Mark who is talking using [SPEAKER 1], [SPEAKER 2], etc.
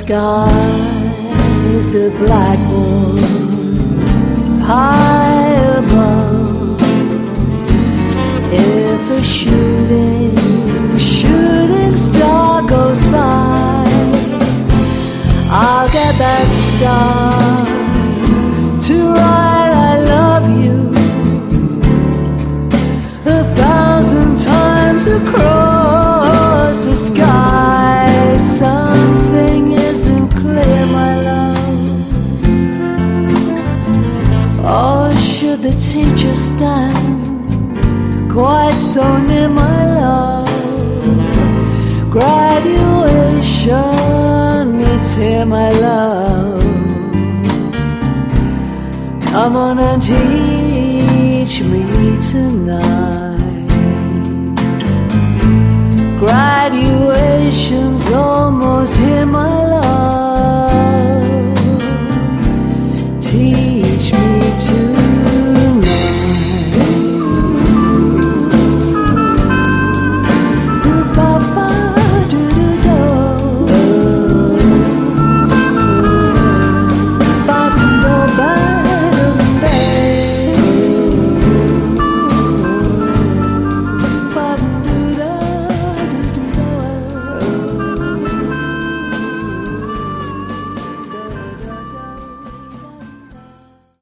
[SPEAKER 1] sky's a blackboard high above. If a shooting star goes by, I'll get that star to write I love you 1,000 times across the sky. Something isn't clear, my love. Or should the teacher stand quite so near, my love? Graduation, it's here, my love. Come on and teach me tonight.